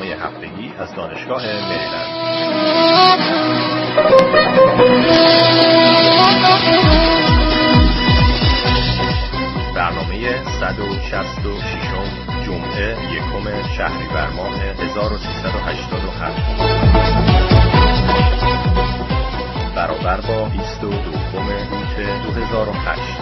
هفتگی از دانشگاه مریلند. برنامه 166 جمعه 1 شهریور ماه 1387 برابر با 22 اوت 2008.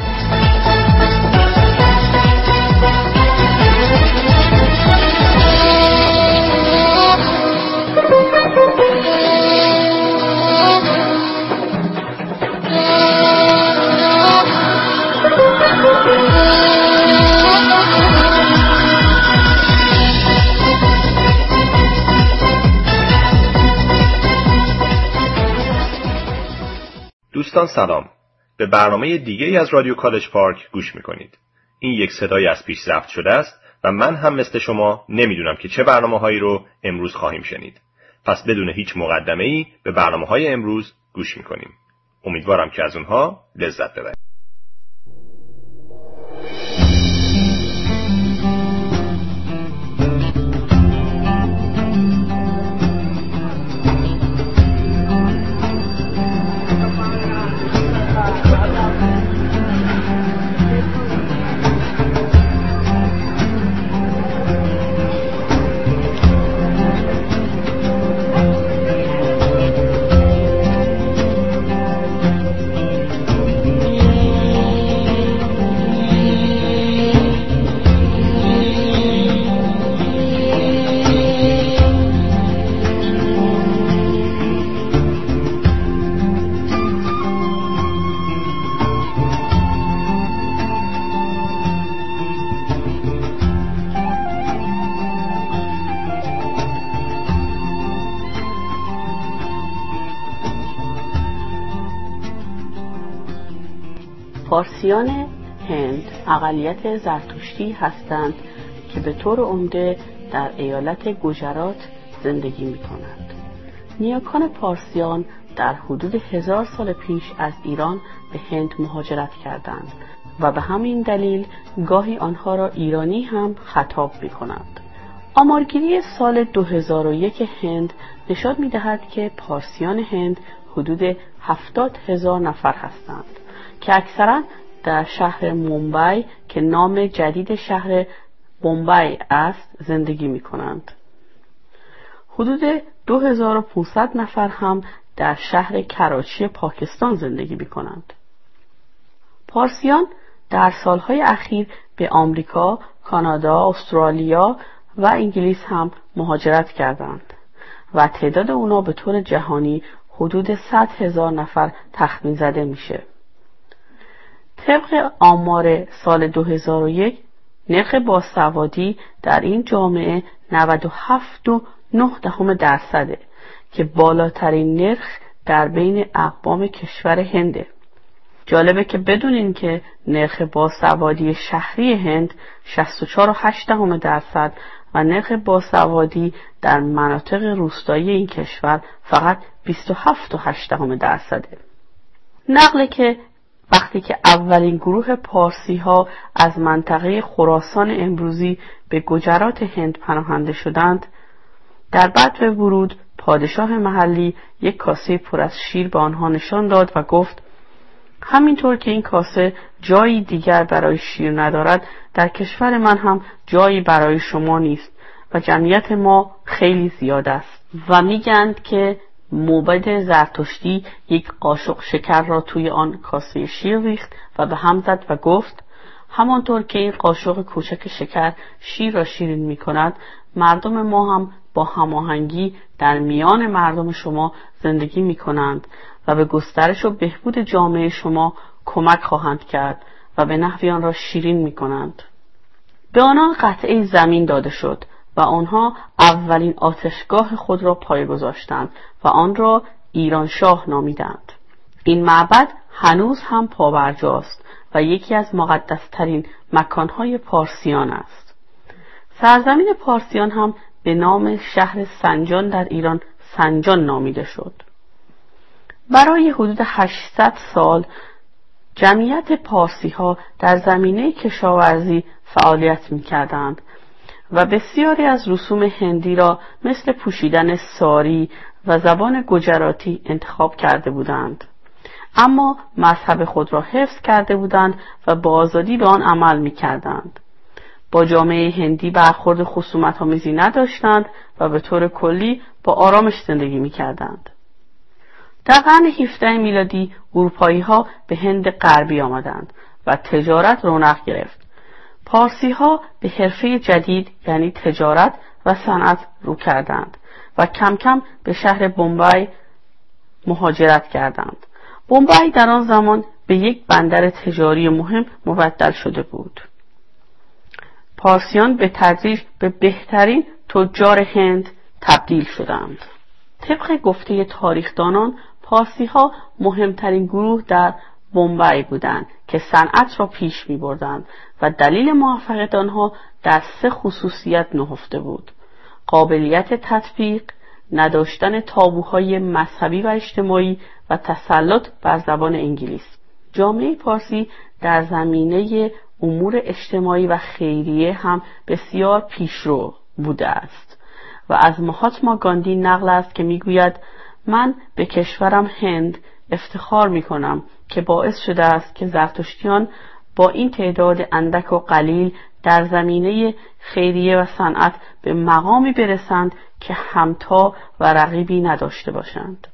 دوستان سلام. به برنامه دیگه‌ای از رادیو کالج پارک گوش می‌کنید. این یک صدای از پیش ضبط شده است و من هم مثل شما نمی‌دونم که چه برنامه‌هایی رو امروز خواهیم شنید. پس بدون هیچ مقدمه‌ای به برنامه‌های امروز گوش می‌کنیم. امیدوارم که از اونها لذت ببرید. پارسیان هند اقلیت زرتشتی هستند که به طور عمده در ایالت گوجرات زندگی می کنند. نیاکان پارسیان در حدود 1000 سال پیش از ایران به هند مهاجرت کردند و به همین دلیل گاهی آنها را ایرانی هم خطاب می کنند. آمارگیری سال 2001 هند نشان می دهد که پارسیان هند حدود 70,000 نفر هستند که اکثرا در شهر مومبای که نام جدید شهر بمبئی است زندگی می کنند. حدود 2500 نفر هم در شهر کراچی پاکستان زندگی می کنند. پارسیان در سالهای اخیر به آمریکا، کانادا، استرالیا و انگلیس هم مهاجرت کردند و تعداد اونا به طور جهانی حدود 100,000 نفر تخمین زده میشه. طبق آمار سال 2001 نرخ باسوادی در این جامعه 97.9% که بالاترین نرخ در بین اقوام کشور هنده. جالبه که بدونین که نرخ باسوادی شهری هند 64.8% و نرخ باسوادی در مناطق روستایی این کشور فقط 27.8%. نقله که وقتی که اولین گروه پارسی ها از منطقه خراسان امروزی به گوجرات هند پناهنده شدند، در بدو ورود پادشاه محلی یک کاسه پر از شیر به آنها نشان داد و گفت همینطور که این کاسه جایی دیگر برای شیر ندارد، در کشور من هم جایی برای شما نیست و جمعیت ما خیلی زیاد است. و میگند که موبد زرتشتی یک قاشق شکر را توی آن کاسه شیر ریخت و به هم زد و گفت همانطور که این قاشق کوچک شکر شیر را شیرین می کند، مردم ما هم با هماهنگی در میان مردم شما زندگی می کنند و به گسترش و بهبود جامعه شما کمک خواهند کرد و به نحوی آن را شیرین می کنند. به آنها قطعه زمین داده شد و آنها اولین آتشگاه خود را پایه گذاشتند و آن را ایران شاه نامیدند. این معبد هنوز هم پابرجاست و یکی از مقدس‌ترین مکانهای پارسیان است. سرزمین پارسیان هم به نام شهر سنجان در ایران سنجان نامیده شد. برای حدود 800 سال جمعیت پارسی ها در زمینه کشاورزی فعالیت می کردند و بسیاری از رسوم هندی را مثل پوشیدن ساری و زبان گجراتی انتخاب کرده بودند. اما مذهب خود را حفظ کرده بودند و با آزادی به آن عمل می کردند. با جامعه هندی برخورد خصومت‌آمیزی نداشتند و به طور کلی با آرامش زندگی می کردند. در قرن 17 میلادی اروپایی‌ها به هند غربی آمدند و تجارت رونق گرفت. پارسی‌ها به حرفه جدید یعنی تجارت و صنعت رو کردند و کم کم به شهر بمبئی مهاجرت کردند. بمبئی در آن زمان به یک بندر تجاری مهم مبدل شده بود. پارسیان به تدریج به بهترین تجار هند تبدیل شدند. طبق گفته تاریخدانان، پارسی‌ها مهمترین گروه در بمبئی بودند که صنعت را پیش می‌بردند و دلیل موفقیت آنها در 3 خصوصیت نهفته بود: قابلیت تطبیق، نداشتن تابوهای مذهبی و اجتماعی و تسلط بر زبان انگلیسی. جامعه پارسی در زمینه امور اجتماعی و خیریه هم بسیار پیشرو بوده است و از مهاتما گاندی نقل است که میگوید: من به کشورم هند افتخار میکنم که باعث شده است که زرتشتیان با این تعداد اندک و قلیل در زمینه خیریه و صنعت به مقامی برسند که همتا و رقیبی نداشته باشند.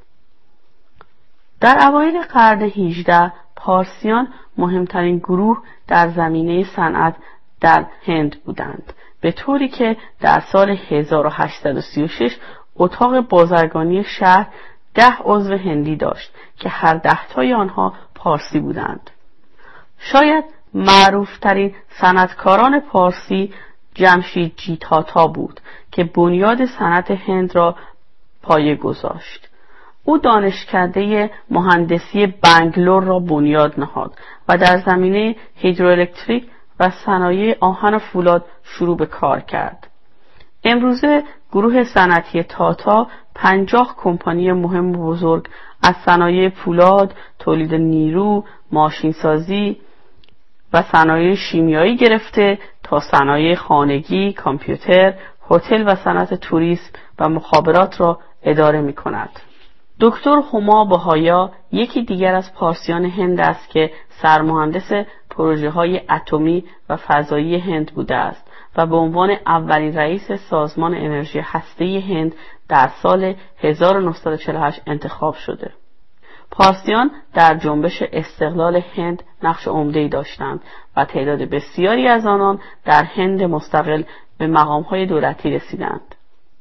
در اوایل قرن 18 پارسیان مهمترین گروه در زمینه صنعت در هند بودند، به طوری که در سال 1836 اتاق بازرگانی شهر 10 عضو هندی داشت که هر 10 تای آنها پارسی بودند. شاید معروفترین صنعتکاران پارسی جمشیدجی تاتا بود که بنیاد صنعت هند را پایه گذاشت. او دانشکده مهندسی بنگلور را بنیاد نهاد و در زمینه هیدروالکتریک و صنایع آهن و فولاد شروع به کار کرد. امروزه گروه صنعتی تاتا 50 کمپانی مهم و بزرگ از صنایع فولاد، تولید نیرو، ماشینسازی و صنایع شیمیایی گرفته تا صنایع خانگی، کامپیوتر، هتل و صنعت توریسم و مخابرات را اداره می کند. دکتر هما بهایا یکی دیگر از پارسیان هند است که سرمهندس پروژه‌های اتمی و فضایی هند بوده است و به عنوان اولین رئیس سازمان انرژی هسته‌ای هند در سال 1948 انتخاب شده. پارسیان در جنبش استقلال هند نقش عمده‌ای داشتند و تعداد بسیاری از آنان در هند مستقل به مقام‌های دولتی رسیدند.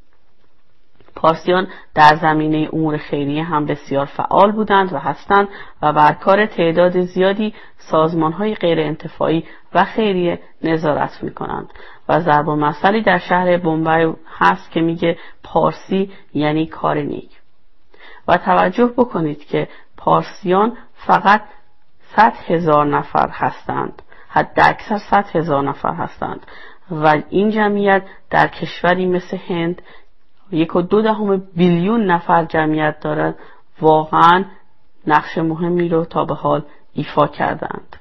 پارسیان در زمینه امور خیریه هم بسیار فعال بودند و هستند و بر کار تعداد زیادی سازمان‌های غیر انتفاعی و خیریه نظارت می‌کنند و ضرب المثلی در شهر بمبئی هست که میگه پارسی یعنی کار نیک. و توجه بکنید که پارسیان فقط 100,000 نفر هستند، حد اکثر 100,000 نفر هستند و این جمعیت در کشوری مثل هند 1.2 بیلیون نفر جمعیت دارد، واقعا نقش مهمی رو تا به حال ایفا کردند.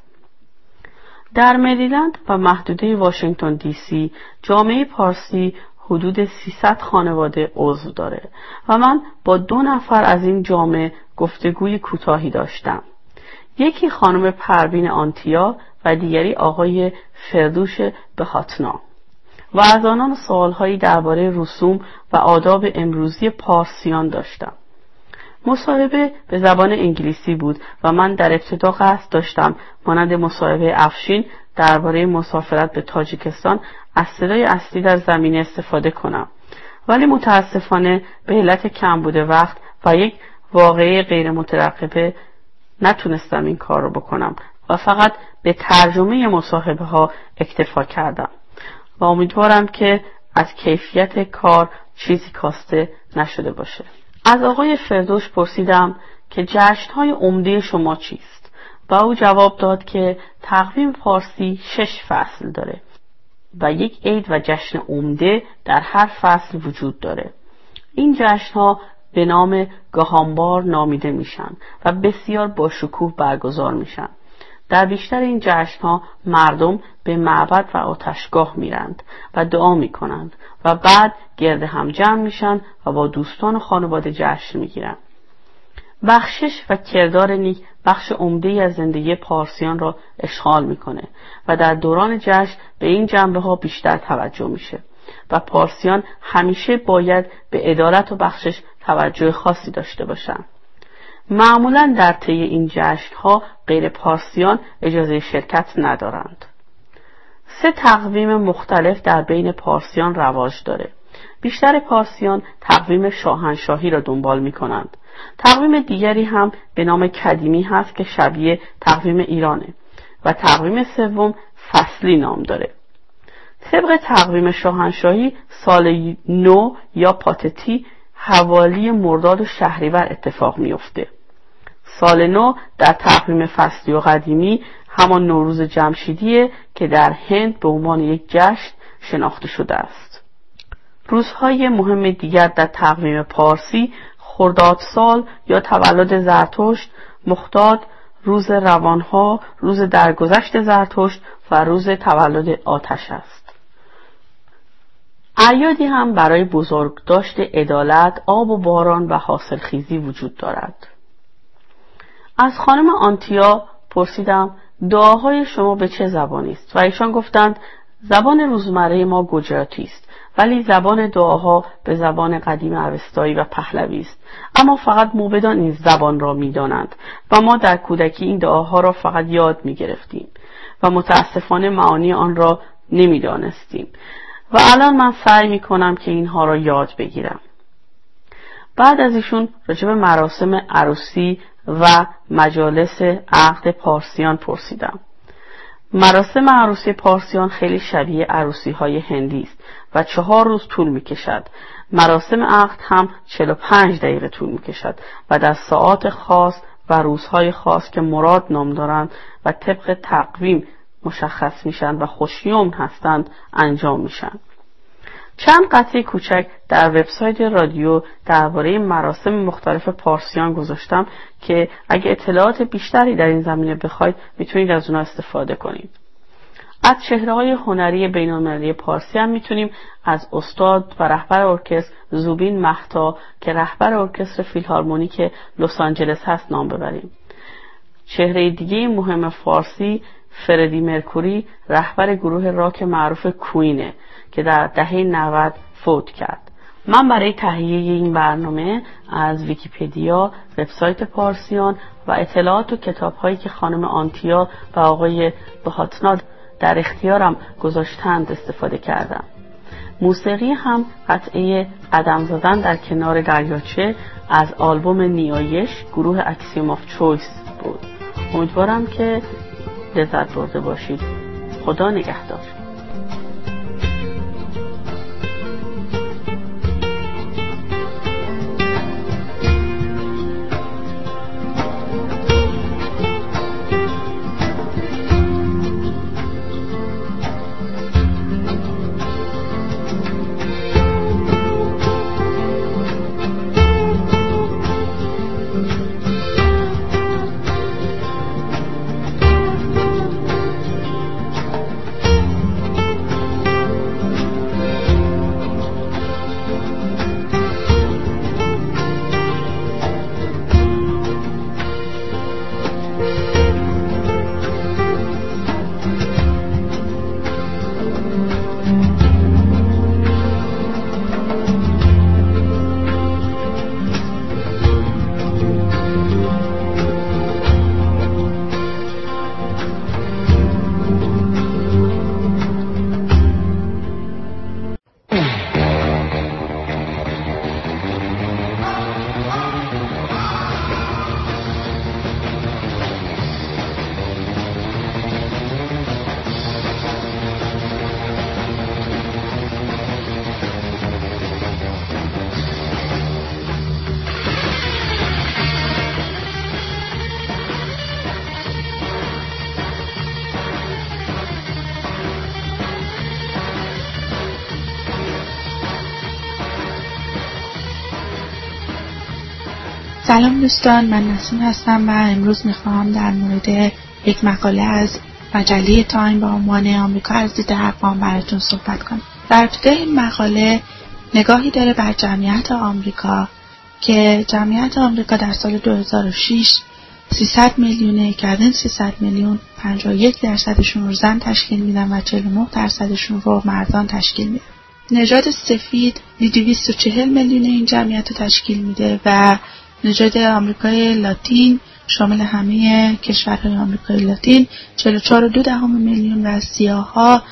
در مریلند و محدوده واشنگتن دی سی جامعه پارسی حدود 300 خانواده عضو داره و من با 2 نفر از این جامعه گفتگوی کوتاهی داشتم. یکی خانم پروین آنتیا و دیگری آقای فردوش بهاتنا و از آنان سوالهایی درباره رسوم و آداب امروزی پارسیان داشتم. مصاحبه به زبان انگلیسی بود و من در ابتدا قصد داشتم مانند مصاحبه افشین درباره مسافرت به تاجیکستان از صدای اصلی در زمینه استفاده کنم، ولی متاسفانه به علت کمبود وقت و یک واقعه غیر مترقبه نتونستم این کار رو بکنم و فقط به ترجمه مصاحبه ها اکتفا کردم و امیدوارم که از کیفیت کار چیزی کاسته نشده باشه. از آقای فردوش پرسیدم که جشن‌های عمده شما چیست و او جواب داد که تقویم پارسی 6 فصل داره و یک عید و جشن عمده در هر فصل وجود داره. این جشن‌ها به نام گاهانبار نامیده میشن و بسیار با شکوه برگزار میشن. در بیشتر این جشن‌ها مردم به معبد و آتشگاه میرند و دعا میکنند و بعد گرد هم جمع میشن و با دوستان و خانواده جشن میگیرند. بخشش و کردار نیک بخش عمده‌ای از زندگی پارسیان را اشغال میکنه و در دوران جشن به این جنبه‌ها بیشتر توجه میشه و پارسیان همیشه باید به عدالت و بخشش توجه خاصی داشته باشند. معمولاً در طی این جشن‌ها غیر پارسیان اجازه شرکت ندارند. 3 تقویم مختلف در بین پارسیان رواج داره. بیشتر پارسیان تقویم شاهنشاهی را دنبال می‌کنند. تقویم دیگری هم به نام کدیمی هست که شبیه تقویم ایرانه و تقویم سوم فصلی نام داره. طبق تقویم شاهنشاهی سال نو یا پاتتی حوالی مرداد و شهریور اتفاق میفته. سال نو در تقویم فصلی و قدیمی همان نوروز جمشیدیه که در هند به عنوان یک جشن شناخته شده است. روزهای مهم دیگر در تقویم پارسی خرداد سال یا تولد زرتشت، مخداد، روز روانها، روز درگذشت زرتشت و روز تولد آتش است. اعیادی هم برای بزرگداشت عدالت، آب و باران و حاصلخیزی وجود دارد. از خانم آنتیا پرسیدم دعاهای شما به چه زبانی است و ایشان گفتند زبان روزمره ما گجراتی است، ولی زبان دعاها به زبان قدیم اوستایی و پهلوی است، اما فقط موبدان این زبان را می‌دانند و ما در کودکی این دعاها را فقط یاد می‌گرفتیم و متاسفانه معانی آن را نمی‌دانستیم و الان من سعی می‌کنم که اینها را یاد بگیرم. بعد از ایشون راجع به مراسم عروسی و مجالس عقد پارسیان پرسیدم. مراسم عروسی پارسیان خیلی شبیه عروسی‌های هندی است و 4 روز طول می‌کشد. مراسم عقد هم 45 دقیقه طول می‌کشد و در ساعات خاص و روزهای خاص که مراد نام دارند و طبق تقویم مشخص میشن و خوشیوم هستند انجام میشن. چند قطعه کوچک در وبسایت رادیو درباره مراسم مختلف پارسیان گذاشتم که اگه اطلاعات بیشتری در این زمینه بخواید میتونید از اونها استفاده کنید. از چهره‌های هنری بین‌المللی پارسی هم میتونیم از استاد و رهبر ارکستر زوبین مهتا که رهبر ارکستر فیلهارمونیک لس آنجلس هست نام ببریم. چهره دیگه مهم فارسی فردی مرکوری رهبر گروه راک معروف کوینه که در دهه 90 فوت کرد. من برای تهیه این برنامه از ویکی‌پدیا، وبسایت پارسیان و اطلاعات و کتاب‌هایی که خانم آنتیا و آقای بهاتنا در اختیارم گذاشتند استفاده کردم. موسیقی هم قطعه قدم زدن در کنار دریاچه از آلبوم نیایش گروه اکسیوم آف چویس بود. امیدوارم که لذت برده باشید. خدا نگهدار. سلام دوستان، من نسیم هستم و امروز میخوام در مورد یک مقاله از مجله تایم با عنوان آمریکا از دید ارقام براتون صحبت کنم. در ابتدای این مقاله نگاهی داره بر جمعیت آمریکا که جمعیت آمریکا در سال 2006 300 میلیونه که از این 300 میلیون 51% رو زن تشکیل میدن و 49% رو مردان تشکیل میدن. نژاد سفید 240 میلیون این جمعیت رو تشکیل میده و نژاد آمریکای لاتین شامل همه کشورهای آمریکای لاتین 44.2 میلیون و سیاها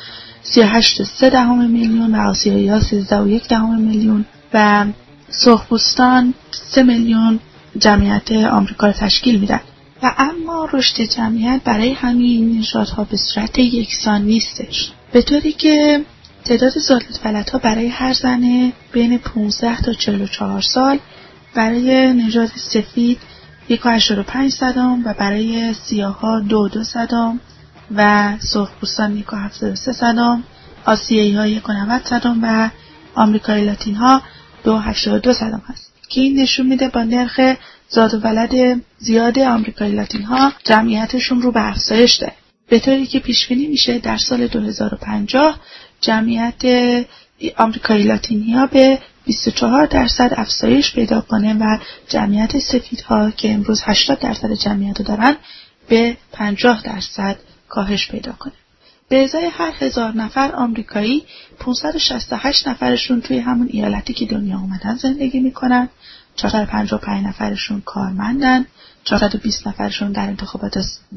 38.3 میلیون و آسیایی‌ها 13.1 میلیون و سرخپوستان 3 میلیون جمعیت آمریکا رو تشکیل میدن. و اما رشد جمعیت برای همین نژادها به صورت یکسان نیستش، به طوری که تعداد زال‌الولدها برای هر زن بین 15 تا 44 سال برای نژاد سفید 1.85 و برای سیاها 2.2 و سرخپوستان 1.73، آسیایی‌ها 1.90 و آمریکای لاتین ها 2.82 هست که این نشون میده با نرخ زاد و ولد زیاد آمریکای لاتین ها جمعیتشون رو به افزایش داره، به طوری که پیش بینی میشه در سال 2050 جمعیت آمریکای لاتینی ها به 24% افزایش پیدا کنه و جمعیت سفیدها که امروز 80% جمعیت رو دارن به 50% کاهش پیدا کنه. به ازای هر 1000 نفر آمریکایی 568 نفرشون توی همون ایالتی که دنیا اومدن زندگی میکنن، 455 نفرشون کارمندن، 420 نفرشون در انتخابات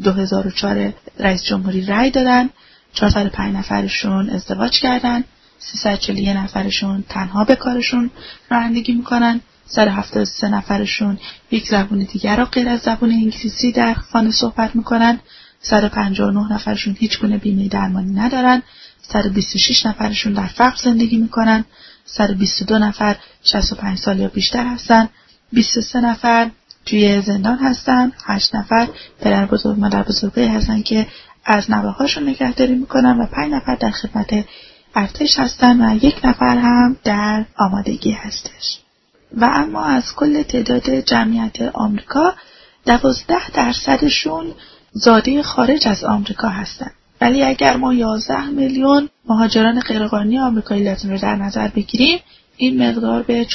2004 رئیس جمهوری رای دادن، 405 نفرشون ازدواج کردن، 341 نفرشون تنها به کارشون رانندگی میکنن، 173 نفرشون یک زبان دیگر را غیر از زبان انگلیسی در خانه صحبت میکنن، 159 نفرشون هیچ گونه بیمه درمانی ندارن، 126 نفرشون در فقر زندگی میکنن، 122 نفر 65 سال یا بیشتر هستن، 23 نفر توی زندان هستن، 8 نفر پدر بزرگ مادر بزرگی هستن که از نوه‌هاشون نگهداری میکنن و 5 نفر در خدمت ارتش هستن و 1 نفر هم در آمادگی هستش. و اما از کل تعداد جمعیت آمریکا 12% زاده خارج از آمریکا هستن. ولی اگر ما 11 میلیون مهاجران غیرقانونی آمریکایی لاتین رو در نظر بگیریم این مقدار به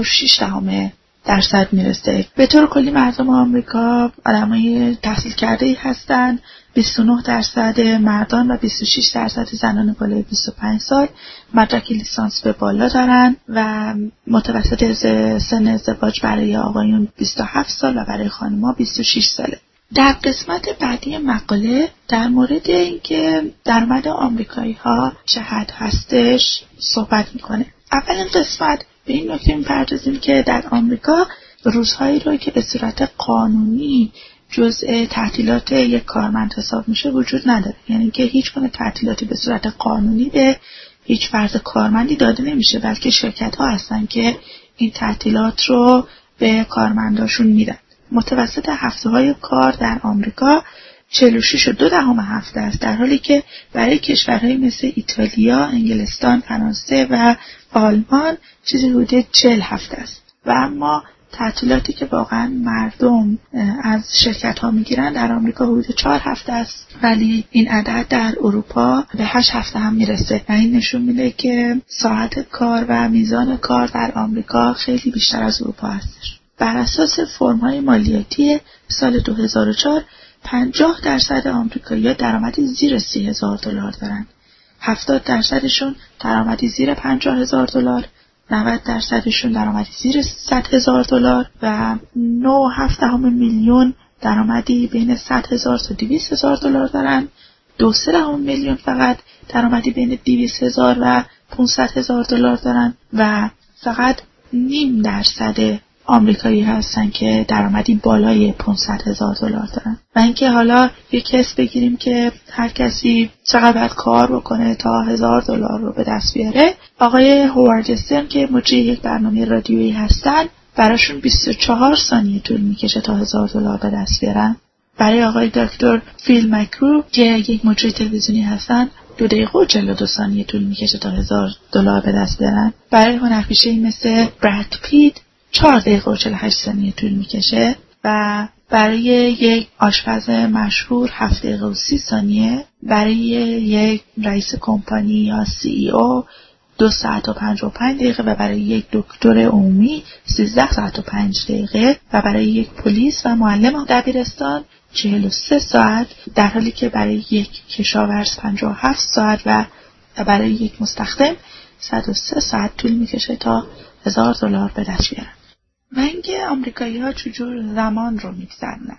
14.6% میرسه. به طور کلی مردم آمریکا آدمای تحصیل کرده‌ای هستن، 29% مردان و 26% زنان بالای 25 سال مدرک لیسانس به بالا دارن و متوسط سن ازدواج برای آقایون 27 سال و برای خانم‌ها 26 ساله. در قسمت بعدی مقاله در مورد اینکه درآمد آمریکایی‌ها چه حد هستش صحبت میکنه. اولین قسمت به این نکته می‌پردازیم که در آمریکا روزهایی رو که به صورت قانونی جزء تعطیلات یک کارمند حساب میشه وجود نداره، یعنی که هیچ گونه تعطیلاتی به صورت قانونی به هیچ فرد کارمندی داده نمیشه، بلکه شرکت‌ها هستن که این تعطیلات رو به کارمنداشون میدن. متوسط هفته‌های کار در آمریکا 46.2 هفته است، در حالی که برای کشورهای مثل ایتالیا، انگلستان، فرانسه و آلمان چیزی حدود 40 هفته است. و اما تعطیلاتی که واقعا مردم از شرکت‌ها میگیرن در آمریکا حدود 4 هفته است، ولی این عدد در اروپا به 8 هفته هم میرسه و این نشون میده که ساعت کار و میزان کار در آمریکا خیلی بیشتر از اروپا هستش. بر اساس فرم‌های مالیاتی سال 2004 50% آمریکایی‌ها درآمدی زیر $30,000 دارن، 70%شون درآمدی زیر $50,000، 90%شون درآمدی زیر $100,000 و 9.7 میلیون درآمدی بین $100,000 تا $200,000 دارن. 2.3 میلیون فقط درآمدی بین $200,000 و $500,000 دارن و فقط 0.5% آمریکایی هستن که درآمدی بالای $500,000 دارن. و اینکه حالا یک کیس بگیریم که هر کسی چقدر باید کار بکنه تا $1,000 رو به دست بیاره. آقای هوارد استرن که مجری یک برنامه رادیویی هستن براشون 24 ثانیه طول میکشه تا $1,000 به دست بیارن. برای آقای دکتر فیل مکرو که یک مجری تلویزیونی هستن 2 دقیقه و 42 ثانیه طول میکشه تا $1,000 به دست بیارن. برای هنرپیشه‌ای مثل براد پیت 4 دقیقه و 48 ثانیه طول میکشه و برای یک آشپز مشهور 7 دقیقه و 30 ثانیه، برای یک رئیس کمپانی یا CEO 2 ساعت و 55 دقیقه و برای یک دکتر عمومی 13 ساعت و 5 دقیقه و برای یک پلیس و معلم دبیرستان 43 ساعت، در حالی که برای یک کشاورز 57 ساعت و برای یک مستخدم 103 ساعت طول میکشه تا $1000 به دست بیارن. و اینکه آمریکایی‌ها چجور زمان رو میگذرونن.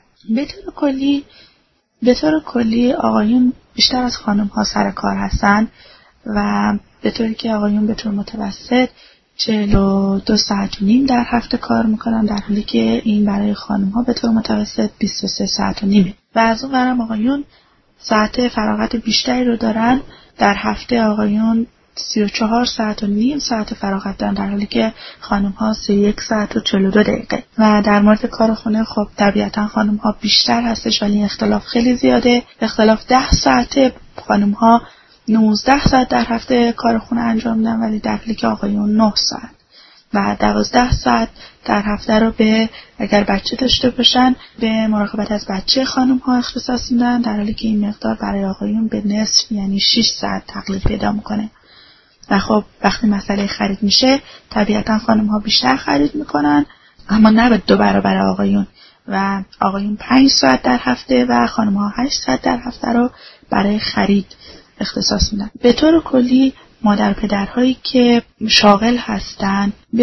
به طور کلی آقایون بیشتر از خانم‌ها سر کار هستن و به طوری که آقایون به طور متوسط 42 ساعت و نیم در هفته کار میکنن، در حالی که این برای خانم‌ها به طور متوسط 23 ساعت و نیمه. و از اون برم آقایون ساعت فراغت بیشتری رو دارن. در هفته آقایون 34 ساعت و نیم ساعت فراغت دارن، در حالی که خانم‌ها 31 ساعت و 42 دقیقه. و در مورد کار خونه خب طبیعتا خانم‌ها بیشتر هستش، ولی اختلاف خیلی زیاده. اختلاف 10 ساعت، خانم‌ها 19 ساعت در هفته کار خونه انجام میدن، ولی در حالی که آقایون 9 ساعت و 12 ساعت در هفته رو به اگر بچه داشته باشن به مراقبت از بچه خانم‌ها اختصاص میدن، در حالی که این مقدار برای آقایون به نصف یعنی 6 ساعت تقلیل پیدا میکنه. و خب وقتی مسئله خرید میشه طبیعتا خانم‌ها بیشتر خرید میکنن، اما نه به 2 برابر آقایون. و آقایون 5 ساعت در هفته و خانم‌ها 8 ساعت در هفته رو برای خرید اختصاص میدن. به طور کلی مادر پدرهایی که شاغل هستن به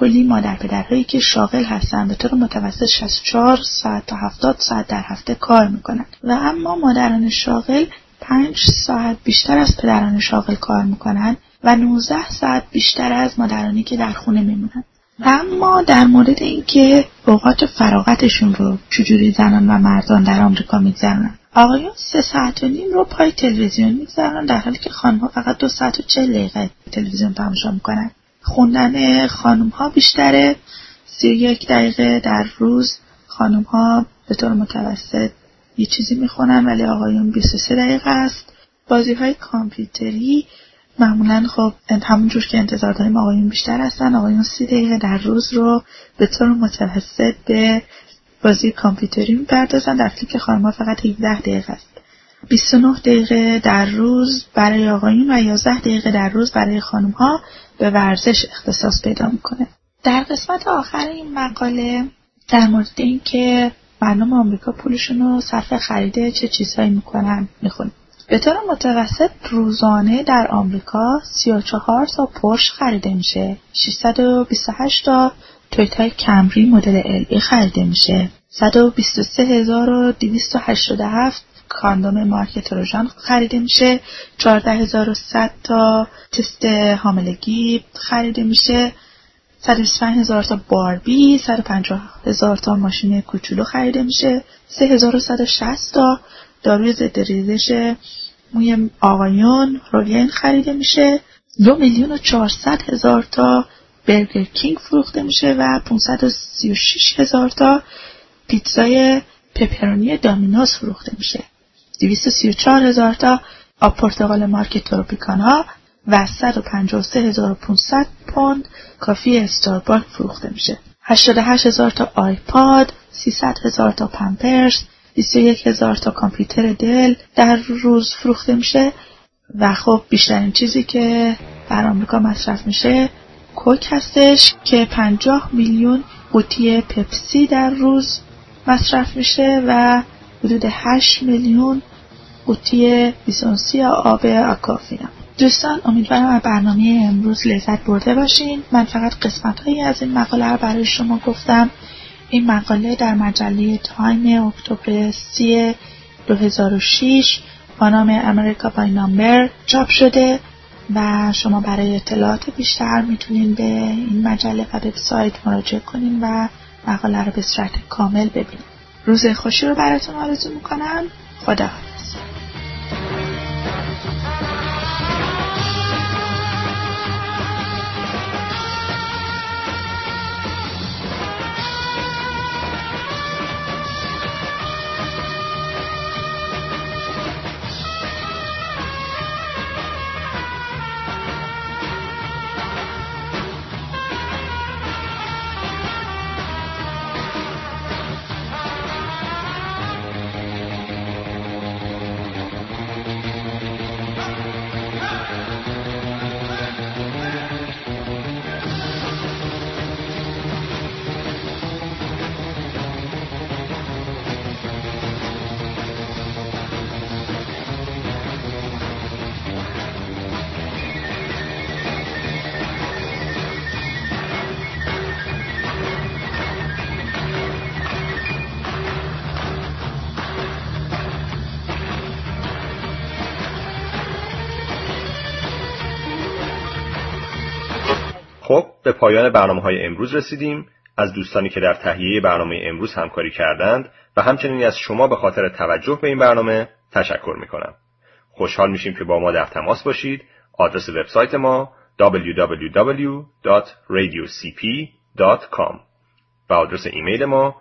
طور متوسط 64 ساعت تا 70 ساعت در هفته کار میکنن و اما مادران شاغل 5 ساعت بیشتر از پدران شاغل کار میکنن و 19 ساعت بیشتر از مادرانی که در خونه میمونن. و اما در مورد اینکه اوقات فراغتشون رو چجوری زنان و مردان در آمریکا میگذرونن، آقایون 3 ساعت و نیم رو پای تلویزیون میگذرونن، در حالی که خانم‌ها فقط 2 ساعت و 40 دقیقه تلویزیون تماشا میکنن. خوندن خانم‌ها بیشتره، 31 دقیقه در روز خانم‌ها به طور متوسط یه چیزی میخونن، ولی آقایون 23 دقیقه است. بازی‌های کامپیوتری معمولاً خب همونجور که انتظار داریم آقایون بیشتر هستن. آقایون 30 دقیقه در روز رو به طور متوسط به بازی کامپیوتری میپردازن، در حالی که خانم‌ها فقط 17 دقیقه است. 29 دقیقه در روز برای آقایون و 11 دقیقه در روز برای خانم‌ها به ورزش اختصاص پیدا میکنه. در قسمت آخر این مقاله در مورد این که مردم آمریکا پولشون رو صرف خرید چه چیزهایی میکنن میخونیم. به طور متوسط روزانه در آمریکا 34 تا پورش خریده میشه، 628 تا تویوتا کمری مدل ال خریده میشه، 123287 کاندوم مارک تروژان خریده میشه، 14100 تا تست حاملگی خریده میشه، 125,000 تا باربی، 150,000 تا ماشین کوچولو خریده میشه، 3160 تا داروی ضد ریزش موی آقایون رولین خریده میشه، 2,400,000 تا برگر کینگ فروخته میشه و 536,000 تا پیتزای پپرونی دامینوز فروخته میشه، 234,000 تا آب پرتقال مارک تروپیکانا و 153,500 پوند کافی استارباکس فروخته میشه. 88,000 تا آیپاد، 300,000 تا پمپرس، 21,000 تا کامپیوتر دل در روز فروخته میشه. و خب بیشترین چیزی که در آمریکا مصرف میشه کوک هستش که 50 میلیون قوطی پپسی در روز مصرف میشه و حدود 8 میلیون قوطی بیسونسی آب آکوافینا. دوستان امیدوارم از برنامه امروز لذت برده باشین. من فقط قسمت‌هایی از این مقاله رو برای شما گفتم. این مقاله در مجله تایم اکتبر 30 2006 با نام امریکا بای نامبر چاپ شده و شما برای اطلاعات بیشتر میتونین به این مجله و وبسایت مراجعه کنین و مقاله رو به صورت کامل ببینین. روز خوشی رو براتون آرزو میکنم. خداحافظ. خب به پایان برنامه‌های امروز رسیدیم. از دوستانی که در تهیه برنامه امروز همکاری کردند و همچنین از شما به خاطر توجه به این برنامه تشکر می‌کنم. خوشحال میشیم که با ما در تماس باشید. آدرس وبسایت ما www.radiocp.com و آدرس ایمیل ما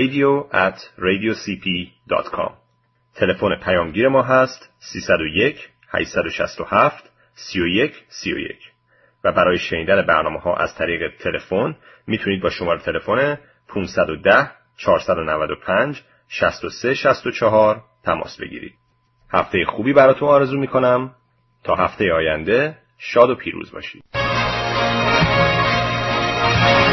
radio@radiocp.com. تلفن پیامگیر ما هست 301 867 3131 و برای شنیدن برنامه‌ها از طریق تلفن میتونید با شماره تلفن 510 495 6364 تماس بگیرید. هفته خوبی براتون آرزو میکنم. تا هفته آینده شاد و پیروز باشید.